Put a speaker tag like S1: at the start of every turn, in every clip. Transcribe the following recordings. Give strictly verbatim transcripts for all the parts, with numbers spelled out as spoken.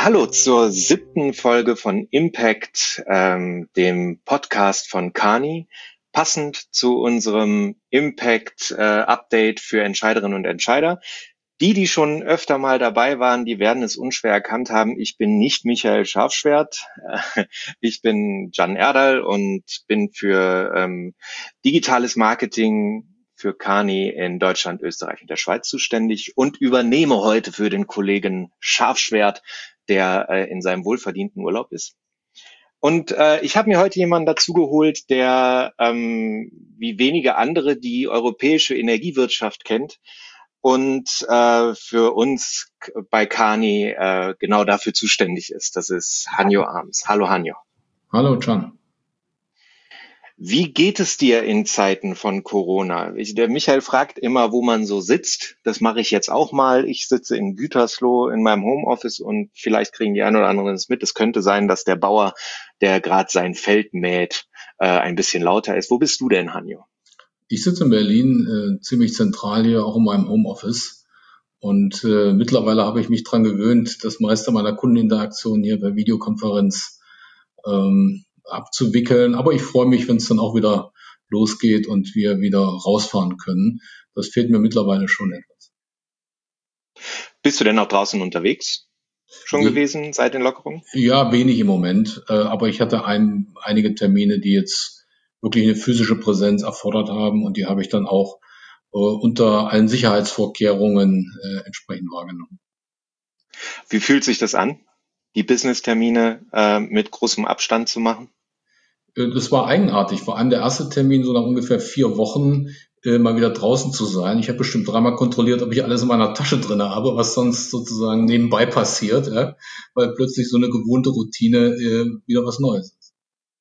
S1: Hallo zur siebten Folge von Impact, ähm, dem Podcast von Kearney, passend zu unserem Impact-Update äh, für Entscheiderinnen und Entscheider. Die, die schon öfter mal dabei waren, die werden es unschwer erkannt haben. Ich bin nicht Michael Scharfschwert. Ich bin Can Erdal und bin für ähm, digitales Marketing für Kearney in Deutschland, Österreich und der Schweiz zuständig und übernehme heute für den Kollegen Scharfschwert, der äh, in seinem wohlverdienten Urlaub ist. Und äh, ich habe mir heute jemanden dazugeholt, der ähm, wie wenige andere die europäische Energiewirtschaft kennt und äh, für uns bei Kearney äh, genau dafür zuständig ist. Das ist Hanjo Arms. Hallo Hanjo.
S2: Hallo Can.
S1: Wie geht es dir in Zeiten von Corona? Ich, der Michael fragt immer, wo man so sitzt. Das mache ich jetzt auch mal. Ich sitze in Gütersloh in meinem Homeoffice und vielleicht kriegen die einen oder anderen es mit. Es könnte sein, dass der Bauer, der gerade sein Feld mäht, äh, ein bisschen lauter ist. Wo bist du denn, Hanjo?
S2: Ich sitze in Berlin, äh, ziemlich zentral hier, auch in meinem Homeoffice. Und äh, mittlerweile habe ich mich dran gewöhnt, das meiste meiner Kundeninteraktion hier per Videokonferenz ähm, abzuwickeln. Aber ich freue mich, wenn es dann auch wieder losgeht und wir wieder rausfahren können. Das fehlt mir mittlerweile schon etwas.
S1: Bist du denn auch draußen unterwegs schon
S2: Wie,
S1: gewesen seit den Lockerungen?
S2: Ja, wenig im Moment. Äh, aber ich hatte ein, einige Termine, die jetzt wirklich eine physische Präsenz erfordert haben. Und die habe ich dann auch äh, unter allen Sicherheitsvorkehrungen äh, entsprechend wahrgenommen.
S1: Wie fühlt sich das an, die Business-Termine äh, mit großem Abstand zu machen?
S2: Das war eigenartig. Vor allem der erste Termin, so nach ungefähr vier Wochen, äh, mal wieder draußen zu sein. Ich habe bestimmt dreimal kontrolliert, ob ich alles in meiner Tasche drin habe, was sonst sozusagen nebenbei passiert, ja? Weil plötzlich so eine gewohnte Routine äh, wieder was Neues ist.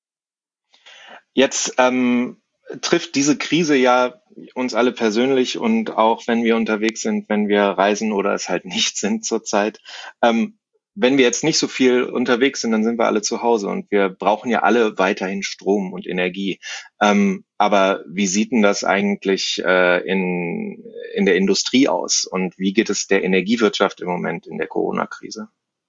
S1: Jetzt ähm, trifft diese Krise ja uns alle persönlich und auch wenn wir unterwegs sind, wenn wir reisen oder es halt nicht sind zurzeit. Ähm, wenn wir jetzt nicht so viel unterwegs sind, dann sind wir alle zu Hause und wir brauchen ja alle weiterhin Strom und Energie. Ähm, aber wie sieht denn das eigentlich äh, in, in der Industrie aus und wie geht es der Energiewirtschaft im Moment in der Corona-Krise?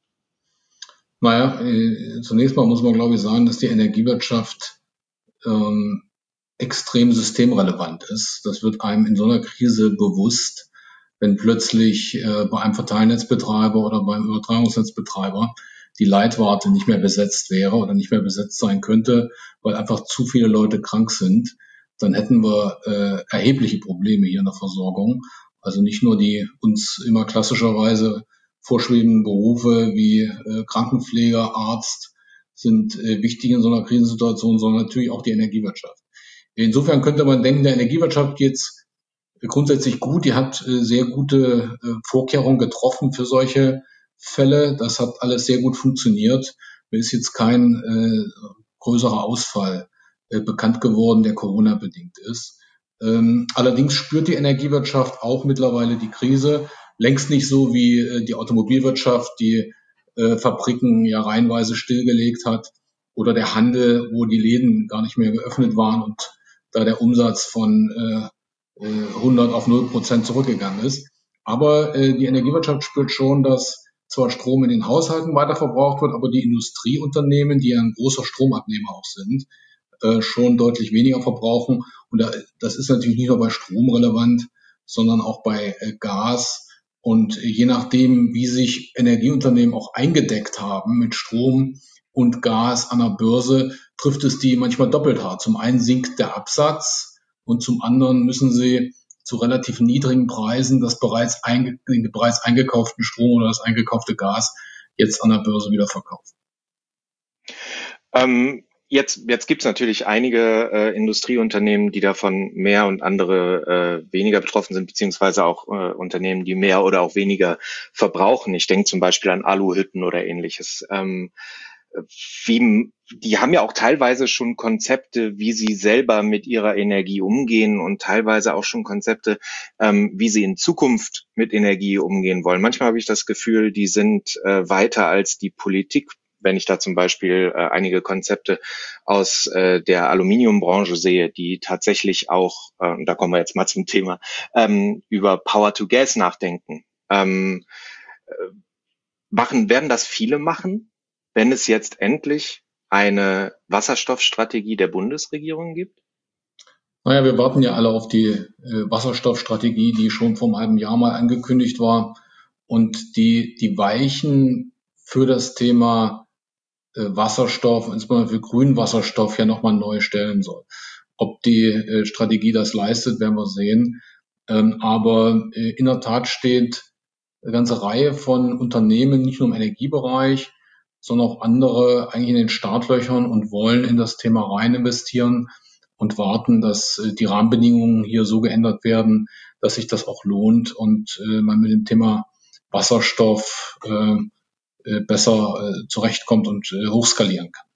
S2: Naja, äh, zunächst mal muss man, glaube ich, sagen, dass die Energiewirtschaft ähm, extrem systemrelevant ist. Das wird einem in so einer Krise bewusst, wenn plötzlich äh, bei einem Verteilnetzbetreiber oder beim Übertragungsnetzbetreiber die Leitwarte nicht mehr besetzt wäre oder nicht mehr besetzt sein könnte, weil einfach zu viele Leute krank sind, dann hätten wir äh, erhebliche Probleme hier in der Versorgung. Also nicht nur die uns immer klassischerweise vorschwebenden Berufe wie äh, Krankenpfleger, Arzt sind äh, wichtig in so einer Krisensituation, sondern natürlich auch die Energiewirtschaft. Insofern könnte man denken, der Energiewirtschaft geht's grundsätzlich gut. Die hat äh, sehr gute äh, Vorkehrungen getroffen für solche Fälle. Das hat alles sehr gut funktioniert. Mir ist jetzt kein äh, größerer Ausfall äh, bekannt geworden, der Corona-bedingt ist. Ähm, allerdings spürt die Energiewirtschaft auch mittlerweile die Krise. Längst nicht so wie äh, die Automobilwirtschaft, die äh, Fabriken ja reihenweise stillgelegt hat, oder der Handel, wo die Läden gar nicht mehr geöffnet waren und da der Umsatz von äh, hundert auf null Prozent zurückgegangen ist. Aber äh, die Energiewirtschaft spürt schon, dass zwar Strom in den Haushalten weiter verbraucht wird, aber die Industrieunternehmen, die ja ein großer Stromabnehmer auch sind, äh, schon deutlich weniger verbrauchen. Und da, das ist natürlich nicht nur bei Strom relevant, sondern auch bei äh, Gas. Und äh, je nachdem, wie sich Energieunternehmen auch eingedeckt haben mit Strom und Gas an der Börse, trifft es die manchmal doppelt hart. Zum einen sinkt der Absatz und zum anderen müssen sie zu relativ niedrigen Preisen das bereits, einge, den bereits eingekauften Strom oder das eingekaufte Gas jetzt an der Börse wieder verkaufen.
S1: Ähm, jetzt jetzt gibt es natürlich einige äh, Industrieunternehmen, die davon mehr und andere äh, weniger betroffen sind, beziehungsweise auch äh, Unternehmen, die mehr oder auch weniger verbrauchen. Ich denke zum Beispiel an Aluhütten oder ähnliches. Ähm, wie, die haben ja auch teilweise schon Konzepte, wie sie selber mit ihrer Energie umgehen und teilweise auch schon Konzepte, ähm, wie sie in Zukunft mit Energie umgehen wollen. Manchmal habe ich das Gefühl, die sind äh, weiter als die Politik, wenn ich da zum Beispiel äh, einige Konzepte aus äh, der Aluminiumbranche sehe, die tatsächlich auch, äh, und da kommen wir jetzt mal zum Thema, ähm, über Power to Gas nachdenken. Ähm, machen, werden das viele machen, wenn es jetzt endlich eine Wasserstoffstrategie der Bundesregierung gibt?
S2: Naja, wir warten ja alle auf die äh, Wasserstoffstrategie, die schon vor einem halben Jahr mal angekündigt war und die die Weichen für das Thema äh, Wasserstoff, insbesondere für grünen Wasserstoff, ja nochmal neu stellen soll. Ob die äh, Strategie das leistet, werden wir sehen. Ähm, aber äh, in der Tat steht eine ganze Reihe von Unternehmen, nicht nur im Energiebereich, sondern auch andere eigentlich in den Startlöchern und wollen in das Thema rein investieren und warten, dass äh, die Rahmenbedingungen hier so geändert werden, dass sich das auch lohnt und äh, man mit dem Thema Wasserstoff äh, äh, besser äh, zurechtkommt und äh, hochskalieren kann.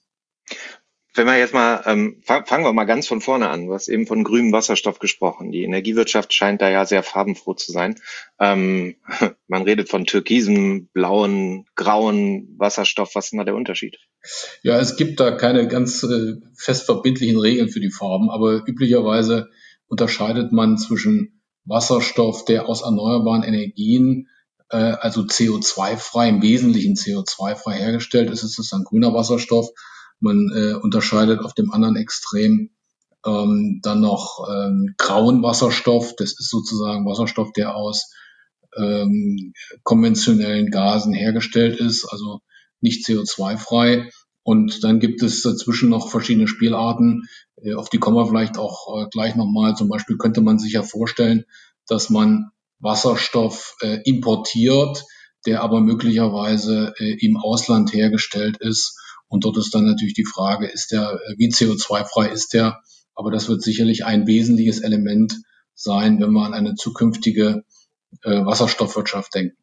S1: Wenn wir jetzt mal, ähm, fangen wir mal ganz von vorne an. Du hast eben von grünem Wasserstoff gesprochen. Die Energiewirtschaft scheint da ja sehr farbenfroh zu sein. Ähm, man redet von türkisem, blauen, grauen Wasserstoff. Was ist denn da der Unterschied?
S2: Ja, es gibt da keine ganz äh, fest verbindlichen Regeln für die Farben, aber üblicherweise unterscheidet man zwischen Wasserstoff, der aus erneuerbaren Energien, äh, also C O zwei frei, im Wesentlichen C O zwei frei hergestellt ist, ist es dann grüner Wasserstoff. Man äh, unterscheidet auf dem anderen Extrem ähm, dann noch ähm, grauen Wasserstoff. Das ist sozusagen Wasserstoff, der aus ähm, konventionellen Gasen hergestellt ist, also nicht C O zwei frei. Und dann gibt es dazwischen noch verschiedene Spielarten, äh, auf die kommen wir vielleicht auch äh, gleich nochmal. Zum Beispiel könnte man sich ja vorstellen, dass man Wasserstoff äh, importiert, der aber möglicherweise äh, im Ausland hergestellt ist. Und dort ist dann natürlich die Frage, ist der, wie C O zwei frei ist der? Aber das wird sicherlich ein wesentliches Element sein, wenn man an eine zukünftige äh, Wasserstoffwirtschaft denken.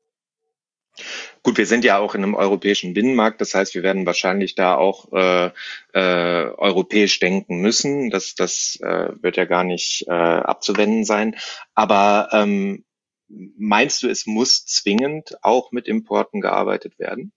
S1: Gut, wir sind ja auch in einem europäischen Binnenmarkt, das heißt, wir werden wahrscheinlich da auch äh, äh, europäisch denken müssen. Das, das äh, wird ja gar nicht äh, abzuwenden sein. Aber ähm, meinst du, es muss zwingend auch mit Importen gearbeitet werden?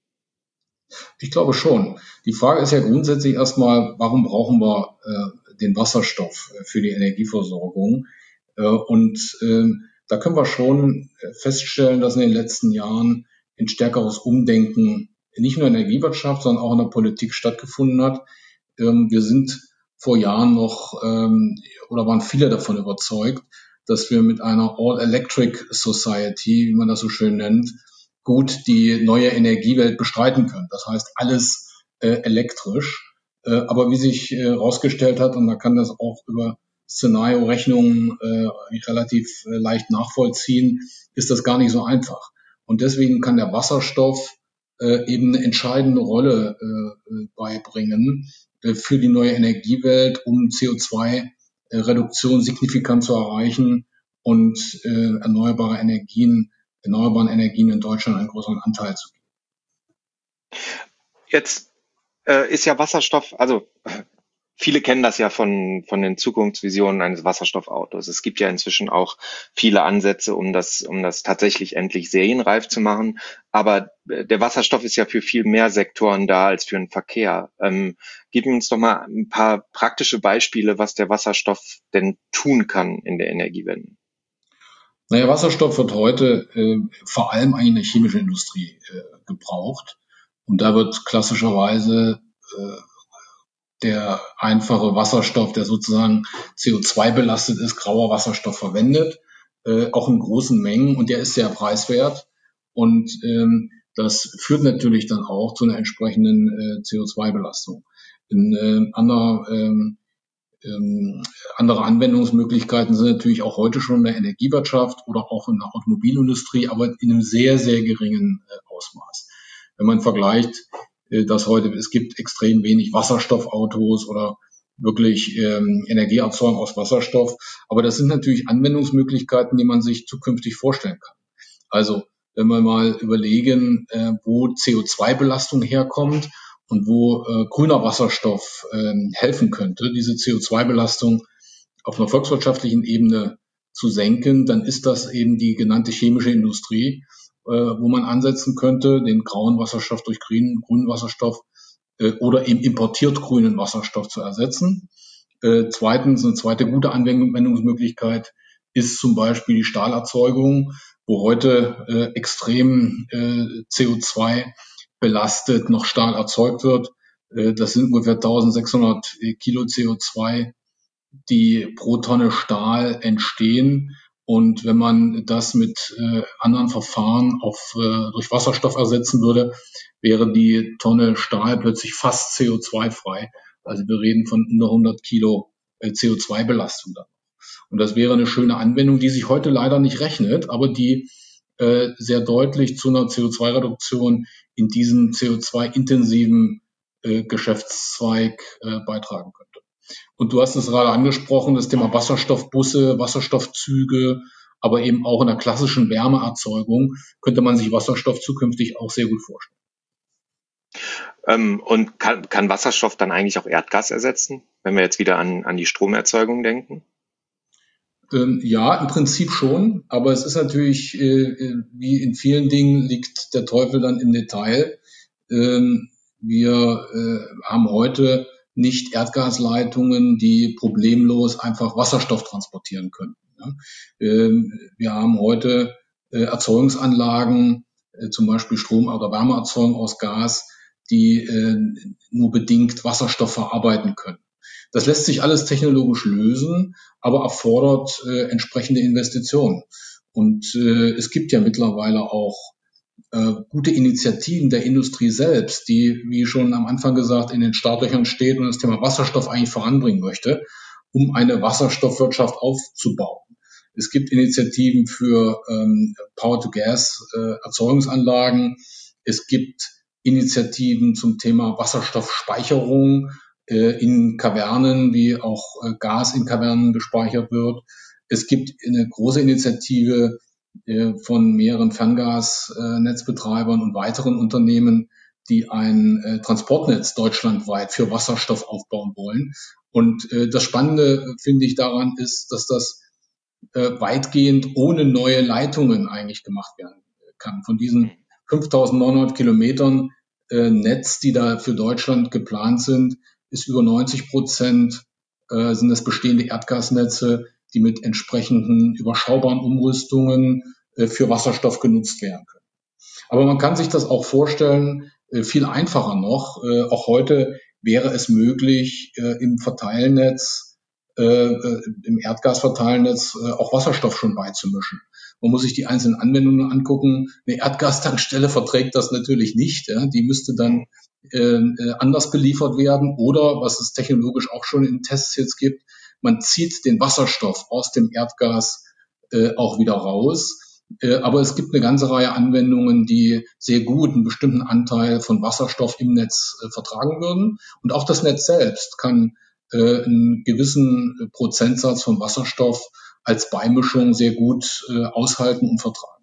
S2: Ich glaube schon. Die Frage ist ja grundsätzlich erstmal, warum brauchen wir äh, den Wasserstoff für die Energieversorgung? Äh, und äh, da können wir schon feststellen, dass in den letzten Jahren ein stärkeres Umdenken nicht nur in der Energiewirtschaft, sondern auch in der Politik stattgefunden hat. Ähm, wir sind vor Jahren noch ähm, oder waren viele davon überzeugt, dass wir mit einer All-Electric Society, wie man das so schön nennt, gut die neue Energiewelt bestreiten können. Das heißt, alles äh, elektrisch. Äh, aber wie sich herausgestellt äh, hat, und man kann das auch über Szenario-Rechnungen äh, relativ äh, leicht nachvollziehen, ist das gar nicht so einfach. Und deswegen kann der Wasserstoff äh, eben eine entscheidende Rolle äh, beibringen äh, für die neue Energiewelt, um C O zwei Reduktion signifikant zu erreichen und äh, erneuerbare Energien erneuerbaren Energien in Deutschland einen größeren Anteil zu geben.
S1: Jetzt äh, ist ja Wasserstoff, also viele kennen das ja von, von den Zukunftsvisionen eines Wasserstoffautos. Es gibt ja inzwischen auch viele Ansätze, um das, um das tatsächlich endlich serienreif zu machen. Aber der Wasserstoff ist ja für viel mehr Sektoren da als für den Verkehr. Ähm, gib uns doch mal ein paar praktische Beispiele, was der Wasserstoff denn tun kann in der Energiewende.
S2: Naja, Wasserstoff wird heute äh, vor allem eigentlich in der chemischen Industrie äh, gebraucht. Und da wird klassischerweise äh, der einfache Wasserstoff, der sozusagen C O zwei belastet ist, grauer Wasserstoff verwendet, äh, auch in großen Mengen. Und der ist sehr preiswert. Und ähm, das führt natürlich dann auch zu einer entsprechenden äh, C O zwei Belastung. In äh, anderer ähm, Ähm, andere Anwendungsmöglichkeiten sind natürlich auch heute schon in der Energiewirtschaft oder auch in der Automobilindustrie, aber in einem sehr, sehr geringen äh, Ausmaß. Wenn man vergleicht, äh, dass heute, es gibt extrem wenig Wasserstoffautos oder wirklich ähm, Energieerzeugung aus Wasserstoff, aber das sind natürlich Anwendungsmöglichkeiten, die man sich zukünftig vorstellen kann. Also wenn wir mal überlegen, äh, wo C O zwei Belastung herkommt und wo äh, grüner Wasserstoff äh, helfen könnte, diese C O zwei Belastung auf einer volkswirtschaftlichen Ebene zu senken, dann ist das eben die genannte chemische Industrie, äh, wo man ansetzen könnte, den grauen Wasserstoff durch grünen, grünen Wasserstoff äh, oder eben importiert grünen Wasserstoff zu ersetzen. Äh, zweitens, eine zweite gute Anwendungsmöglichkeit ist zum Beispiel die Stahlerzeugung. wo heute äh, extrem äh, C O zwei belastet noch Stahl erzeugt wird. Äh, das sind ungefähr eintausendsechshundert Kilo C O zwei, die pro Tonne Stahl entstehen. Und wenn man das mit äh, anderen Verfahren auf, äh, durch Wasserstoff ersetzen würde, wäre die Tonne Stahl plötzlich fast C O zwei frei. Also wir reden von unter hundert Kilo äh, C O zwei Belastung dann. Und das wäre eine schöne Anwendung, die sich heute leider nicht rechnet, aber die äh, sehr deutlich zu einer C O zwei Reduktion in diesem C O zwei intensiven äh, Geschäftszweig äh, beitragen könnte. Und du hast es gerade angesprochen, das Thema Wasserstoffbusse, Wasserstoffzüge, aber eben auch in der klassischen Wärmeerzeugung könnte man sich Wasserstoff zukünftig auch sehr gut vorstellen.
S1: Ähm, und kann, kann Wasserstoff dann eigentlich auch Erdgas ersetzen, wenn wir jetzt wieder an, an die Stromerzeugung denken?
S2: Ähm, ja, im Prinzip schon, aber es ist natürlich, äh, wie in vielen Dingen liegt der Teufel dann im Detail. Ähm, wir äh, haben heute nicht Erdgasleitungen, die problemlos einfach Wasserstoff transportieren können. Ja. Ähm, wir haben heute äh, Erzeugungsanlagen, äh, zum Beispiel Strom- oder Wärmeerzeugung aus Gas, die äh, nur bedingt Wasserstoff verarbeiten können. Das lässt sich alles technologisch lösen, aber erfordert äh, entsprechende Investitionen. Und äh, es gibt ja mittlerweile auch äh, gute Initiativen der Industrie selbst, die, wie schon am Anfang gesagt, in den Startlöchern steht und das Thema Wasserstoff eigentlich voranbringen möchte, um eine Wasserstoffwirtschaft aufzubauen. Es gibt Initiativen für ähm, Power-to-Gas-Erzeugungsanlagen. Es gibt Initiativen zum Thema Wasserstoffspeicherung äh, in Kavernen, wie auch äh, Gas in Kavernen gespeichert wird. Es gibt eine große Initiative äh, von mehreren Ferngasnetzbetreibern und weiteren Unternehmen, die ein äh, Transportnetz deutschlandweit für Wasserstoff aufbauen wollen. Und äh, das Spannende, finde ich, daran ist, dass das äh, weitgehend ohne neue Leitungen eigentlich gemacht werden kann. Von diesen fünftausendneunhundert Kilometern äh, Netz, die da für Deutschland geplant sind, ist über neunzig Prozent äh, sind das bestehende Erdgasnetze, die mit entsprechenden überschaubaren Umrüstungen äh, für Wasserstoff genutzt werden können. Aber man kann sich das auch vorstellen, äh, viel einfacher noch. Äh, auch heute wäre es möglich, äh, im Verteilnetz, äh, im Erdgasverteilnetz äh, auch Wasserstoff schon beizumischen. Man muss sich die einzelnen Anwendungen angucken. Eine Erdgastankstelle verträgt das natürlich nicht. Ja. Die müsste dann äh, anders beliefert werden. Oder, was es technologisch auch schon in Tests jetzt gibt, man zieht den Wasserstoff aus dem Erdgas äh, auch wieder raus. Äh, aber es gibt eine ganze Reihe Anwendungen, die sehr gut einen bestimmten Anteil von Wasserstoff im Netz äh, vertragen würden. Und auch das Netz selbst kann äh, einen gewissen Prozentsatz von Wasserstoff als Beimischung sehr gut äh, aushalten und vertragen.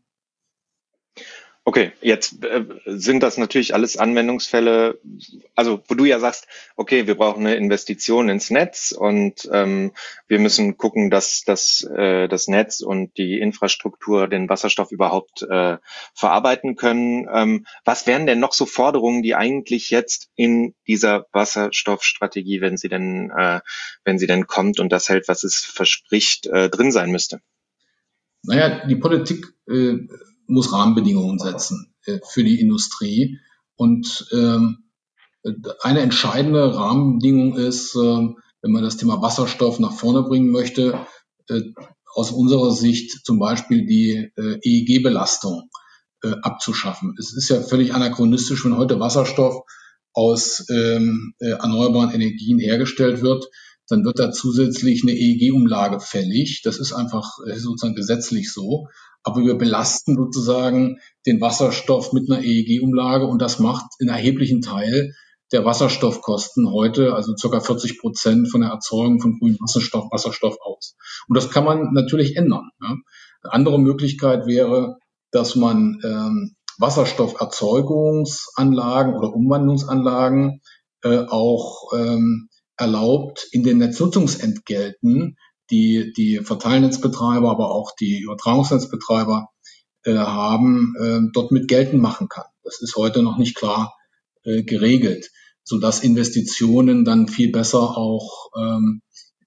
S1: Okay, jetzt äh, sind das natürlich alles Anwendungsfälle, also wo du ja sagst, okay, wir brauchen eine Investition ins Netz und ähm, wir müssen gucken, dass, dass äh, das Netz und die Infrastruktur den Wasserstoff überhaupt äh, verarbeiten können. Ähm, was wären denn noch so Forderungen, die eigentlich jetzt in dieser Wasserstoffstrategie, wenn sie denn, äh, wenn sie denn kommt und das hält, was es verspricht, äh, drin sein müsste?
S2: Naja, die Politik äh, muss Rahmenbedingungen setzen äh, für die Industrie. Und ähm, eine entscheidende Rahmenbedingung ist, äh, wenn man das Thema Wasserstoff nach vorne bringen möchte, äh, aus unserer Sicht zum Beispiel die äh, E E G-Belastung äh, abzuschaffen. Es ist ja völlig anachronistisch, wenn heute Wasserstoff aus ähm, äh, erneuerbaren Energien hergestellt wird, dann wird da zusätzlich eine E E G-Umlage fällig. Das ist einfach äh, sozusagen gesetzlich so. Aber wir belasten sozusagen den Wasserstoff mit einer E E G-Umlage und das macht einen erheblichen Teil der Wasserstoffkosten heute, also ca. vierzig Prozent von der Erzeugung von grünem Wasserstoff, Wasserstoff aus. Und das kann man natürlich ändern. Ja. Eine andere Möglichkeit wäre, dass man ähm, Wasserstofferzeugungsanlagen oder Umwandlungsanlagen äh, auch ähm, erlaubt, in den Netznutzungsentgelten, die die Verteilnetzbetreiber, aber auch die Übertragungsnetzbetreiber äh, haben, äh, dort mit geltend machen kann. Das ist heute noch nicht klar äh, geregelt, sodass Investitionen dann viel besser auch ähm,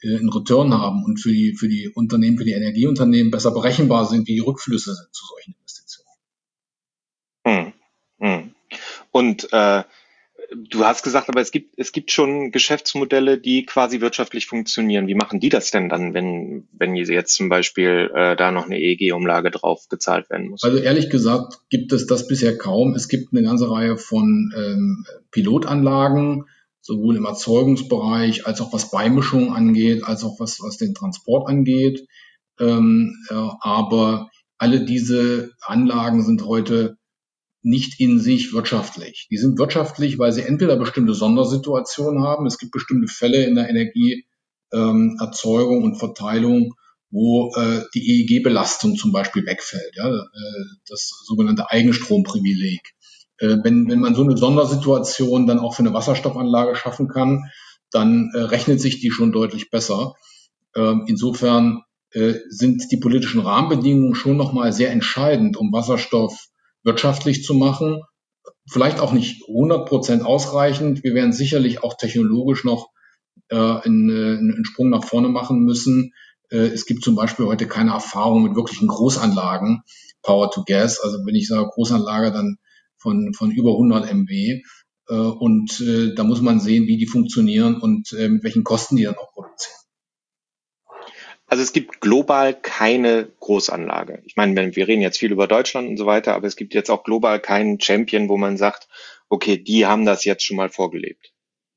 S2: äh, einen Return haben und für die, für die Unternehmen, für die Energieunternehmen besser berechenbar sind, wie die Rückflüsse sind zu solchen Investitionen.
S1: Hm. Hm. Und äh, du hast gesagt, aber es gibt, es gibt schon Geschäftsmodelle, die quasi wirtschaftlich funktionieren. Wie machen die das denn dann, wenn, wenn jetzt zum Beispiel äh, da noch eine E E G-Umlage drauf gezahlt werden muss?
S2: Also ehrlich gesagt gibt es das bisher kaum. Es gibt eine ganze Reihe von ähm, Pilotanlagen, sowohl im Erzeugungsbereich als auch was Beimischung angeht, als auch was, was den Transport angeht. Ähm, äh, aber alle diese Anlagen sind heute nicht in sich wirtschaftlich. Die sind wirtschaftlich, weil sie entweder bestimmte Sondersituationen haben. Es gibt bestimmte Fälle in der Energieerzeugung ähm, und Verteilung, wo äh, die E E G-Belastung zum Beispiel wegfällt, ja, äh, das sogenannte Eigenstromprivileg. Äh, wenn, wenn man so eine Sondersituation dann auch für eine Wasserstoffanlage schaffen kann, dann äh, rechnet sich die schon deutlich besser. Ähm, insofern äh, sind die politischen Rahmenbedingungen schon nochmal sehr entscheidend, um Wasserstoff wirtschaftlich zu machen. Vielleicht auch nicht hundert Prozent ausreichend. Wir werden sicherlich auch technologisch noch äh, einen, einen Sprung nach vorne machen müssen. Äh, es gibt zum Beispiel heute keine Erfahrung mit wirklichen Großanlagen, Power to Gas. Also wenn ich sage Großanlage, dann von, von über hundert Megawatt. Äh, und äh, da muss man sehen, wie die funktionieren und äh, mit welchen Kosten die dann auch produzieren.
S1: Also es gibt global keine Großanlage. Ich meine, wir reden jetzt viel über Deutschland und so weiter, aber es gibt jetzt auch global keinen Champion, wo man sagt, okay, die haben das jetzt schon mal vorgelebt.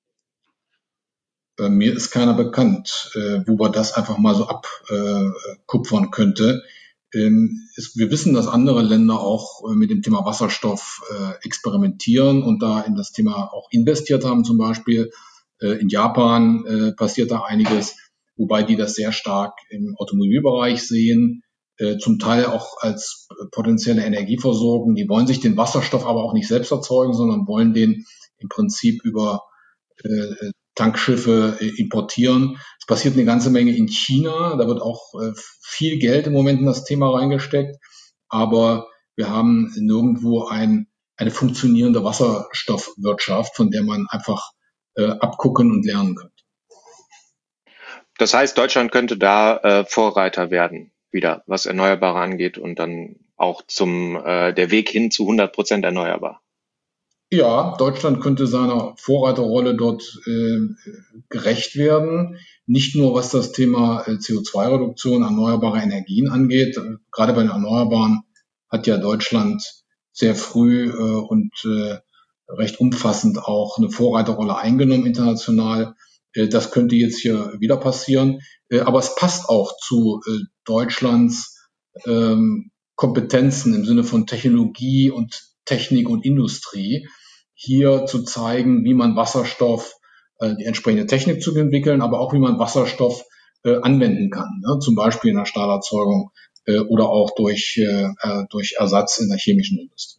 S2: Bei mir ist keiner bekannt, äh, wo man das einfach mal so abkupfern könnte. Ähm, es, wir wissen, dass andere Länder auch äh, mit dem Thema Wasserstoff äh, experimentieren und da in das Thema auch investiert haben. Zum Beispiel äh, in Japan äh, passiert da einiges, wobei die das sehr stark im Automobilbereich sehen, äh, zum Teil auch als potenzielle Energieversorgung. Die wollen sich den Wasserstoff aber auch nicht selbst erzeugen, sondern wollen den im Prinzip über äh, Tankschiffe äh, importieren. Es passiert eine ganze Menge in China. Da wird auch äh, viel Geld im Moment in das Thema reingesteckt. Aber wir haben nirgendwo ein, eine funktionierende Wasserstoffwirtschaft, von der man einfach äh, abgucken und lernen könnte.
S1: Das heißt, Deutschland könnte da äh, Vorreiter werden, wieder, was Erneuerbare angeht und dann auch zum äh, der Weg hin zu hundert Prozent erneuerbar.
S2: Ja, Deutschland könnte seiner Vorreiterrolle dort äh, gerecht werden. Nicht nur was das Thema äh, C O zwei Reduktion, erneuerbare Energien angeht. Äh, gerade bei den Erneuerbaren hat ja Deutschland sehr früh äh, und äh, recht umfassend auch eine Vorreiterrolle eingenommen international. Äh, das könnte jetzt hier wieder passieren. Äh, aber es passt auch zu äh, Deutschlands ähm, Kompetenzen im Sinne von Technologie und Technik und Industrie, hier zu zeigen, wie man Wasserstoff, äh, die entsprechende Technik zu entwickeln, aber auch wie man Wasserstoff äh, anwenden kann, ne? Zum Beispiel in der Stahlerzeugung äh, oder auch durch, äh, durch Ersatz in der chemischen Industrie.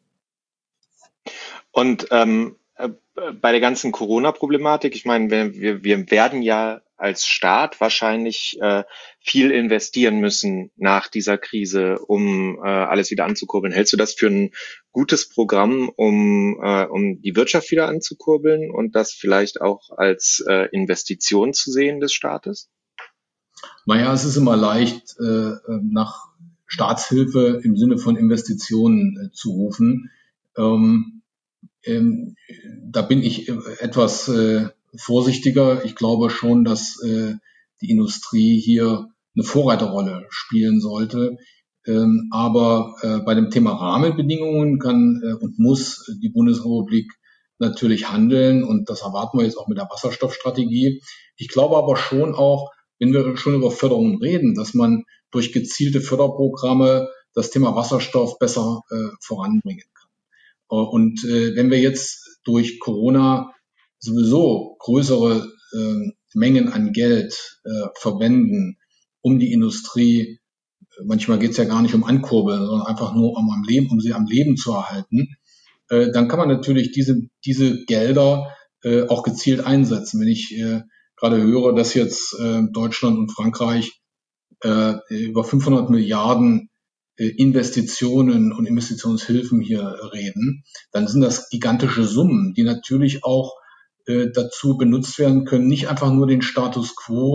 S1: Und ähm, äh, bei der ganzen Corona-Problematik, ich meine, wir, wir, wir werden ja als Staat wahrscheinlich äh, viel investieren müssen nach dieser Krise, um äh, alles wieder anzukurbeln. Hältst du das für ein gutes Programm, um, äh, um die Wirtschaft wieder anzukurbeln und das vielleicht auch als äh, Investition zu sehen des Staates?
S2: Naja, es ist immer leicht, äh, nach Staatshilfe im Sinne von Investitionen äh, zu rufen. Ähm, ähm, da bin ich etwas äh, vorsichtiger. Ich glaube schon, dass äh, die Industrie hier eine Vorreiterrolle spielen sollte. Ähm, aber äh, bei dem Thema Rahmenbedingungen kann äh, und muss die Bundesrepublik natürlich handeln. Und das erwarten wir jetzt auch mit der Wasserstoffstrategie. Ich glaube aber schon auch, wenn wir schon über Förderungen reden, dass man durch gezielte Förderprogramme das Thema Wasserstoff besser äh, voranbringen kann. Und äh, wenn wir jetzt durch Corona sowieso größere äh, Mengen an Geld äh, verwenden, um die Industrie, manchmal geht es ja gar nicht um Ankurbeln, sondern einfach nur um am Leben, um sie am Leben zu erhalten, äh, dann kann man natürlich diese diese Gelder äh, auch gezielt einsetzen. Wenn ich äh, gerade höre, dass jetzt äh, Deutschland und Frankreich äh, über fünfhundert Milliarden Investitionen und Investitionshilfen hier reden, dann sind das gigantische Summen, die natürlich auch äh, dazu benutzt werden können, nicht einfach nur den Status quo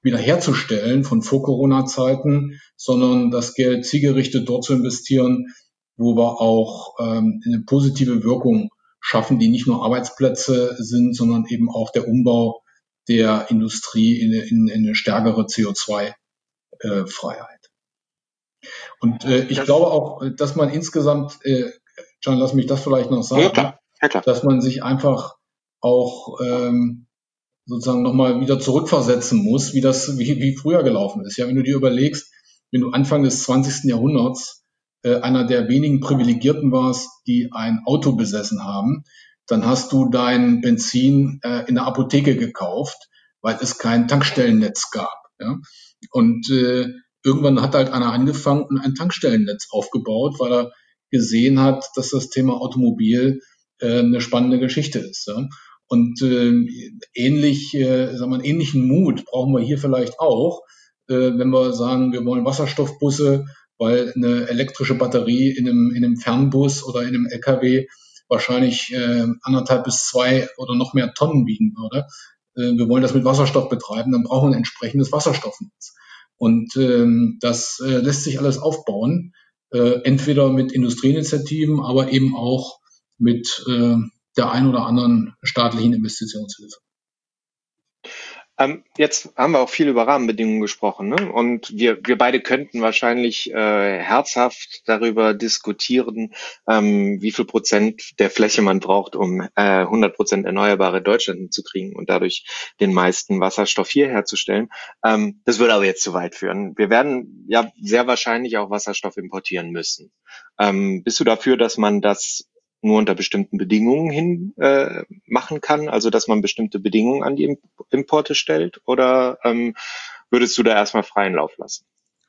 S2: wiederherzustellen von Vor-Corona-Zeiten, sondern das Geld zielgerichtet dort zu investieren, wo wir auch ähm, eine positive Wirkung schaffen, die nicht nur Arbeitsplätze sind, sondern eben auch der Umbau der Industrie in, in, in eine stärkere C O zwei Freiheit. Und äh, ich das glaube auch, dass man insgesamt, äh, John, lass mich das vielleicht noch sagen,
S1: ja, klar. Ja, klar.
S2: dass man sich einfach auch ähm, sozusagen nochmal wieder zurückversetzen muss, wie das wie, wie früher gelaufen ist. Ja, wenn du dir überlegst, wenn du Anfang des zwanzigsten Jahrhunderts äh, einer der wenigen Privilegierten warst, die ein Auto besessen haben, dann hast du dein Benzin äh, in der Apotheke gekauft, weil es kein Tankstellennetz gab. Ja? Und äh, irgendwann hat halt einer angefangen und ein Tankstellennetz aufgebaut, weil er gesehen hat, dass das Thema Automobil äh, eine spannende Geschichte ist. Ja? Und äh, ähnlich, äh, sagen wir, einen ähnlichen Mut brauchen wir hier vielleicht auch, äh, wenn wir sagen, wir wollen Wasserstoffbusse, weil eine elektrische Batterie in einem, in einem Fernbus oder in einem L K W wahrscheinlich äh, anderthalb bis zwei oder noch mehr Tonnen wiegen würde. Äh, wir wollen das mit Wasserstoff betreiben, dann brauchen wir ein entsprechendes Wasserstoffnetz. Und ähm, das äh, lässt sich alles aufbauen, äh, entweder mit Industrieinitiativen, aber eben auch mit äh, der ein oder anderen staatlichen Investitionshilfe.
S1: Ähm, jetzt haben wir auch viel über Rahmenbedingungen gesprochen, ne? Und wir, wir beide könnten wahrscheinlich äh, herzhaft darüber diskutieren, ähm, wie viel Prozent der Fläche man braucht, um äh, hundert Prozent Erneuerbare Deutschland zu kriegen und dadurch den meisten Wasserstoff hier herzustellen. Ähm, das würde aber jetzt zu weit führen. Wir werden ja sehr wahrscheinlich auch Wasserstoff importieren müssen. Ähm, bist du dafür, dass man das nur unter bestimmten Bedingungen hin äh, machen kann, also dass man bestimmte Bedingungen an die Importe stellt, oder ähm, würdest du da erstmal freien Lauf lassen?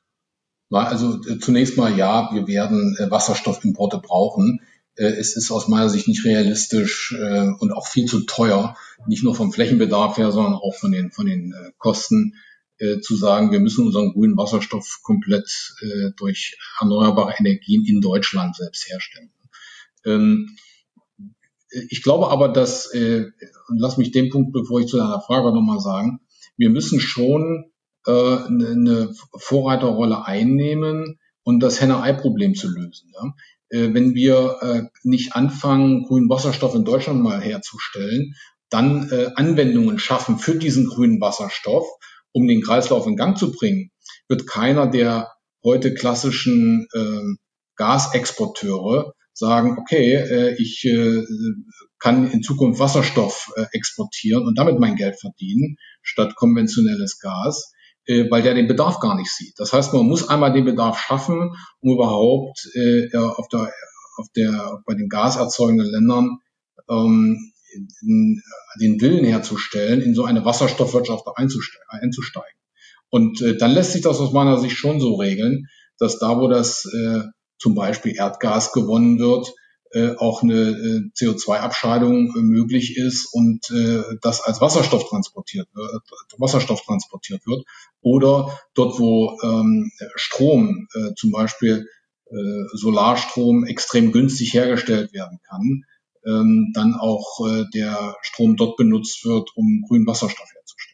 S2: Also äh, zunächst mal ja, wir werden äh, Wasserstoffimporte brauchen. Äh, es ist aus meiner Sicht nicht realistisch äh, und auch viel zu teuer, nicht nur vom Flächenbedarf her, sondern auch von den von den äh, Kosten, äh, zu sagen, wir müssen unseren grünen Wasserstoff komplett äh, durch erneuerbare Energien in Deutschland selbst herstellen. Ähm, ich glaube aber, dass, äh, und lass mich den Punkt, bevor ich zu deiner Frage nochmal sagen, wir müssen schon äh, eine Vorreiterrolle einnehmen, um das Henne-Ei-Problem zu lösen. Ja? Äh, wenn wir äh, nicht anfangen, grünen Wasserstoff in Deutschland mal herzustellen, dann äh, Anwendungen schaffen für diesen grünen Wasserstoff, um den Kreislauf in Gang zu bringen, wird keiner der heute klassischen äh, Gasexporteure sagen, okay, äh, ich äh, kann in Zukunft Wasserstoff äh, exportieren und damit mein Geld verdienen, statt konventionelles Gas, äh, weil der den Bedarf gar nicht sieht. Das heißt, man muss einmal den Bedarf schaffen, um überhaupt äh, auf der, auf der, bei den gaserzeugenden Ländern ähm, in, den Willen herzustellen, in so eine Wasserstoffwirtschaft einzusteigen. Und äh, dann lässt sich das aus meiner Sicht schon so regeln, dass da, wo das äh, zum Beispiel Erdgas gewonnen wird, äh, auch eine äh, C O zwei Abscheidung äh, möglich ist und äh, das als Wasserstoff transportiert wird, Wasserstoff transportiert wird. Oder dort, wo ähm, Strom, äh, zum Beispiel äh, Solarstrom, extrem günstig hergestellt werden kann, ähm, dann auch äh, der Strom dort benutzt wird, um grünen Wasserstoff herzustellen.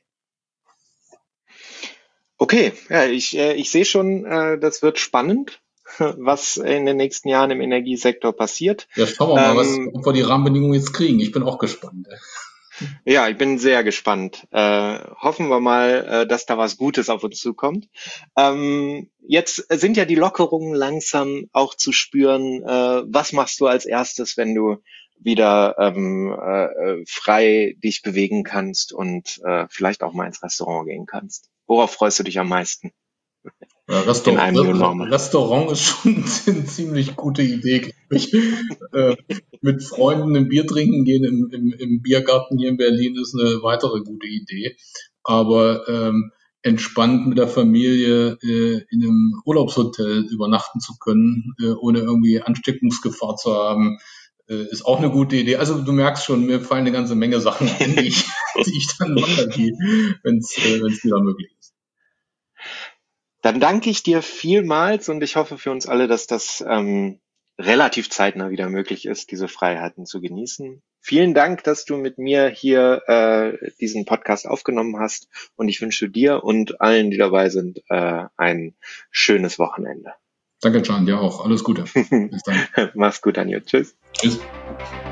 S1: Okay, ja, ich, äh, ich sehe schon, äh, das wird spannend, was in den nächsten Jahren im Energiesektor passiert.
S2: Ja, schauen wir mal, ähm, was, ob wir die Rahmenbedingungen jetzt kriegen. Ich bin auch gespannt.
S1: Ja, ich bin sehr gespannt. Äh, hoffen wir mal, äh, dass da was Gutes auf uns zukommt. Ähm, jetzt sind ja die Lockerungen langsam auch zu spüren. Äh, was machst du als erstes, wenn du wieder ähm, äh, frei dich bewegen kannst und äh, vielleicht auch mal ins Restaurant gehen kannst? Worauf freust du dich am meisten?
S2: Ja, Restaurant, Restaurant ist schon eine ziemlich gute Idee, glaube ich. äh, mit Freunden ein Bier trinken gehen im, im, im Biergarten hier in Berlin ist eine weitere gute Idee. Aber ähm, entspannt mit der Familie äh, in einem Urlaubshotel übernachten zu können, äh, ohne irgendwie Ansteckungsgefahr zu haben, äh, ist auch eine gute Idee. Also du merkst schon, mir fallen eine ganze Menge Sachen ein, die ich, die ich dann wandern gehe, wenn es äh, wenn's wieder möglich ist.
S1: Dann danke ich dir vielmals und ich hoffe für uns alle, dass das ähm, relativ zeitnah wieder möglich ist, diese Freiheiten zu genießen. Vielen Dank, dass du mit mir hier äh, diesen Podcast aufgenommen hast und ich wünsche dir und allen, die dabei sind, äh, ein schönes Wochenende.
S2: Danke, Can, dir auch. Alles Gute.
S1: Bis dann. Mach's gut, Anjo. Tschüss.
S2: Tschüss.